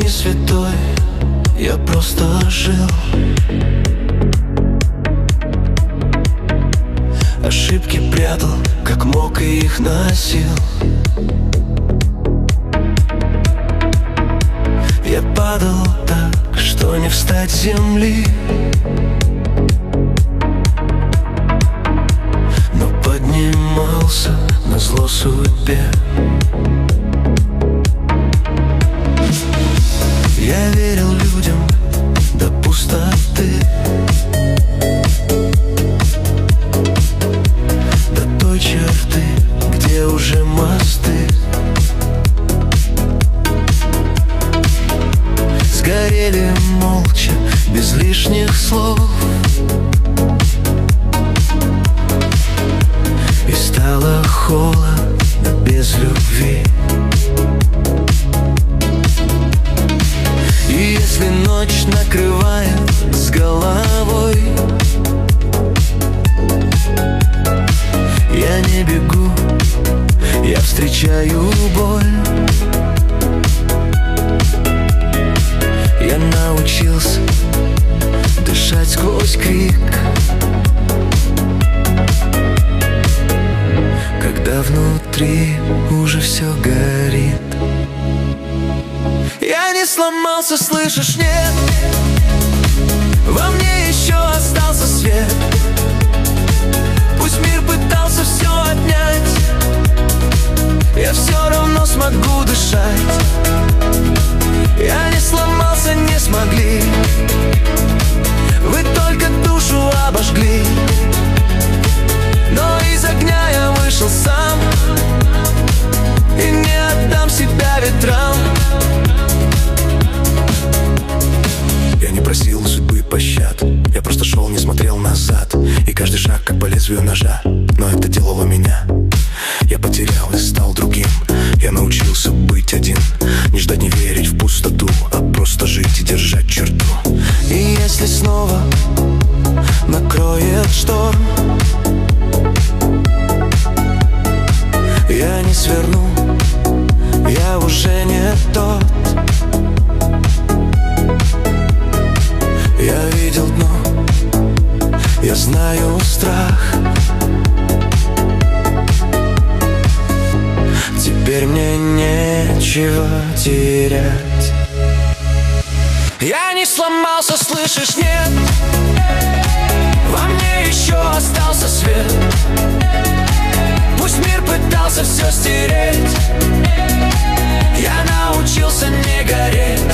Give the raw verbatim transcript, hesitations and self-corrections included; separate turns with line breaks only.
не святой, я просто жил. Ошибки прятал, как мог, и их носил. Я падал так, что не встать с земли, но поднимался назло судьбе. Я верил людям до пустоты, до той черты, где уже мосты сгорели молча, без лишних слов. И стало холодно без любви. И если ночь накрывает с головой, я не бегу, я встречаю боль. Я научился дышать сквозь крик, когда внутри уже все горит. Я не сломался, слышишь, нет, во мне еще остался свет. Пусть мир пытался все отнять, я все равно смогу дышать. Я не сломался, не смогли, вы только душу обожгли. Но из огня я вышел сам и не отдам себя ветрам. Я не просил у судьбы пощад, я просто шел, не смотрел назад. И каждый шаг как по лезвию ножа, но это делало меня. Я потерял и стал другим, я научился быть один. Не ждать, не верить в пустоту, а просто жить и держать черту. И если снова накроет шторм, я не сверну, я уже не тот. Я видел дно, я знаю страх. Теперь мне нечего терять. Я не сломался, слышишь, нет, во мне еще остался свет. Пусть мир пытался все стереть, я научился не гореть.